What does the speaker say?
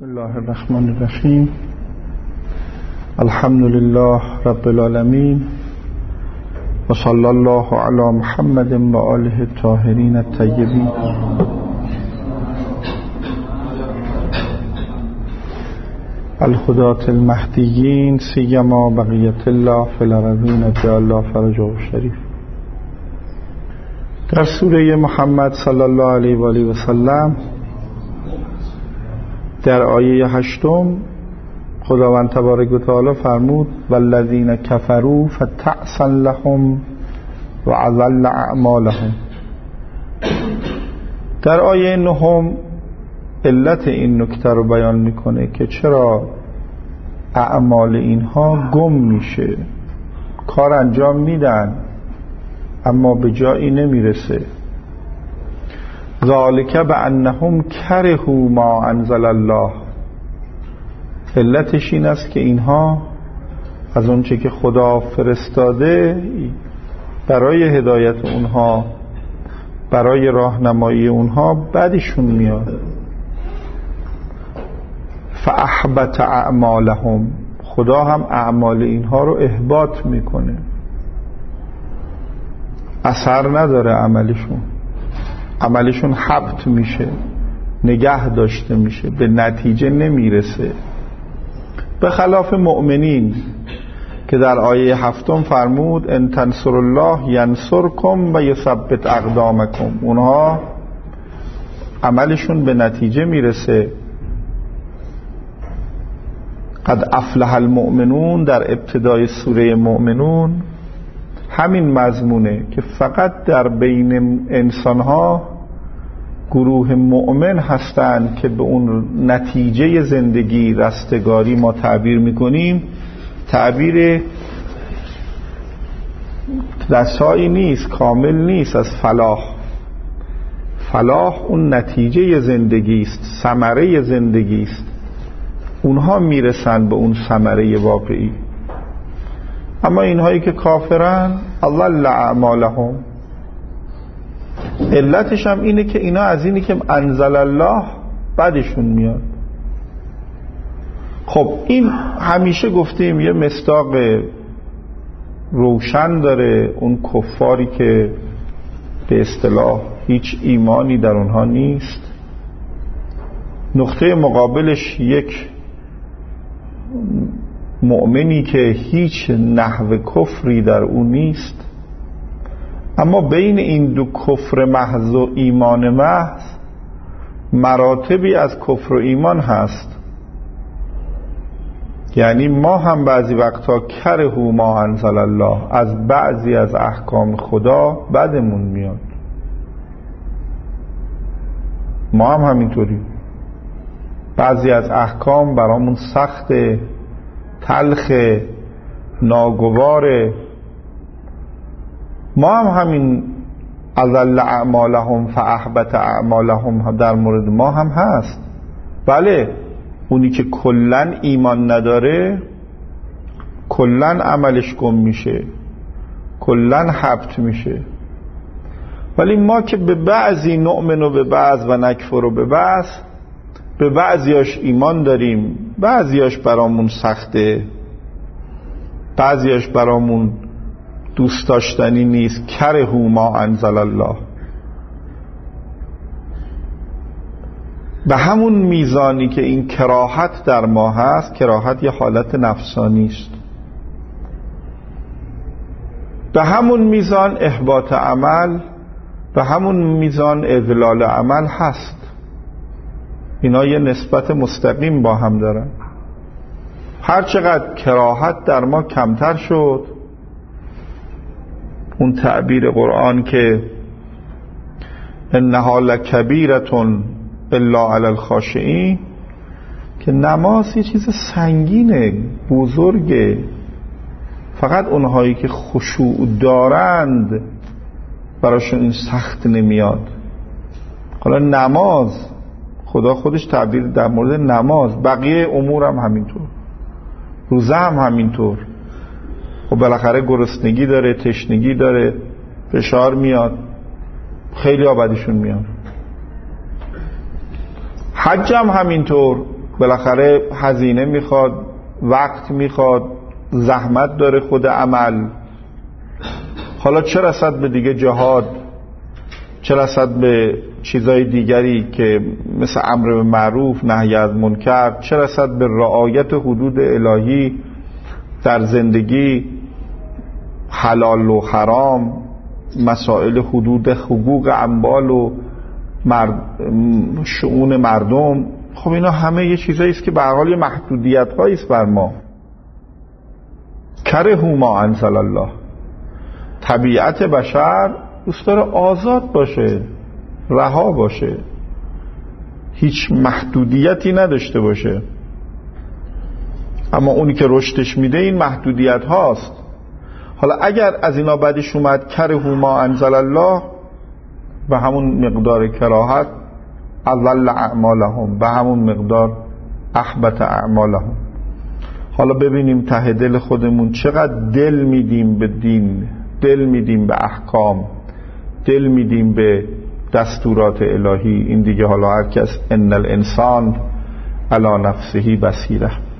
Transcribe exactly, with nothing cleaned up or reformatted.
بسم الله الرحمن الرحیم. الحمد لله رب العالمین و صلی الله علی محمد و آله الطاهرین الطیبین. الهداة المهدیین سیما بقیت الله فی الارضین اجعل الله فرجه شریف. در سوره محمد صلی الله علیه و آله و سلم در آیه هشتم خداوند تبارک و تعالی فرمود والذین کفروا فتعسا لهم و اضل اعمالهم. در آیه نهم علت این نکته رو بیان میکنه که چرا اعمال اینها گم میشه، کار انجام میدن اما به جایی نمیرسه. ذالک بانهم کرهوا ما انزل الله. علتش این است که اینها از اونچه که خدا فرستاده برای هدایت اونها، برای راهنمایی اونها بدشون میاد. فاحبط اعمالهم. خدا هم اعمال اینها رو احباط میکنه، اثر نداره عملشون، عملشون حبط میشه، نگه داشته میشه، به نتیجه نمیرسه. به خلاف مؤمنین که در آیه هفتم فرمود ان تنصروا الله ینصرکم و یثبت اقدامکم. اونها عملشون به نتیجه میرسه. قد افلح المؤمنون در ابتدای سوره مؤمنون همین مضمونه که فقط در بین انسانها گروه مؤمن هستند که به اون نتیجه زندگی رستگاری ما تعبیر میکنیم. تعبیر رسایی نیست، کامل نیست از فلاح. فلاح اون نتیجه زندگی است، ثمره زندگی است. اونها میرسن به اون ثمره واقعی. اما اینهایی که کافرن اضل اعمالهم. علتش هم اینه که اینا از اینی که انزل الله بعدشون میاد. خب این همیشه گفتیم یه مصداق روشن داره. اون کفاری که به اصطلاح هیچ ایمانی در اونها نیست، نقطه مقابلش یک مؤمنی که هیچ نحو کفری در اون نیست. اما بین این دو کفر محض و ایمان محض مراتبی از کفر و ایمان هست. یعنی ما هم بعضی وقتا کرهوا ما انزل الله، از بعضی از احکام خدا بدمون میاد. ما هم همینطوری، بعضی از احکام برامون سخت، تلخ، ناگواره. ما هم همین اضل اعمالهم فاحبط اعمالهم در مورد ما هم هست. بله، اونی که کلن ایمان نداره کلن عملش گم میشه، کلن حبط میشه. ولی ما که به بعضی نؤمن و به بعض و نکفر و به بعض، به بعضیاش ایمان داریم، بعضیاش برامون سخته، بعضیاش برامون دوست داشتنی نیست. کرهوا ما انزل الله. به همون میزانی که این کراهت در ما هست، کراهت یه حالت نفسانی است، به همون میزان احباط عمل، به همون میزان اذلال عمل هست. اینا یه نسبت مستقیم با هم دارن. هر چقدر کراهت در ما کمتر شد، اون تعبیر قرآن که انها لکبیرتون الا علی الخاشعین، که نماز یه چیز سنگینه، بزرگه، فقط اونهایی که خشوع دارند براشون این سخت نمیاد. حالا نماز خدا خودش تعبیر در مورد نماز، بقیه امور هم همینطور، روزه هم همینطور. و بالاخره گرسنگی داره، تشنگی داره، فشار میاد، خیلی آبادشون میاد. حج هم همینطور، بالاخره هزینه میخواد، وقت میخواد، زحمت داره خود عمل. حالا چه رسد به دیگه جهاد، چه رسد به چیزای دیگری که مثل امر به معروف نهی از منکر، چه رسد به رعایت حدود الهی در زندگی، حلال و حرام، مسائل حدود حقوق اموال و مرد شؤون مردم. خب اینا همه یه چیزایی است که به هر حال محدودیت هایی است بر ما. کرهوا ما انزل الله، طبیعت بشر دوست داره آزاد باشه، رها باشه، هیچ محدودیتی نداشته باشه. اما اونی که رشدش میده این محدودیت هاست. حالا اگر از اینا بعدش اومد کرهوا ما انزل الله، به همون مقدار کراهت اضل اعمالهم، به همون مقدار احبط اعمالهم. حالا ببینیم ته دل خودمون چقدر دل میدیم به دین، دل میدیم به احکام، دل میدیم به دستورات الهی. این دیگه حالا هر کس ان الانسان علی نفسه بصیره.